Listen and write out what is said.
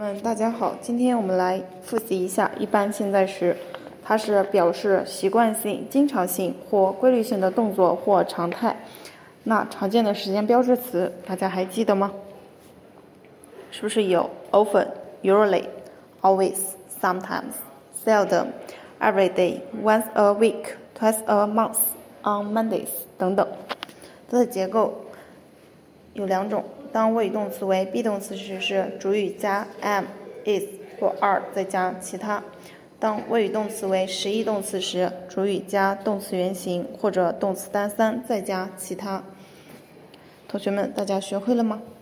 大家好，今天我们来复习一下一般现在时，它是表示习惯性、经常性或规律性的动作或常态。那常见的时间标志词，大家还记得吗？是不是有 often, usually, always, sometimes, seldom, every day, once a week, twice a month, on Mondays 等等。它的结构有两种，当谓语动词为 be 动词时是主语加 am, is 或 are 再加其他；当谓语动词为实义动词时，主语加动词原形或者动词单三再加其他。同学们，大家学会了吗？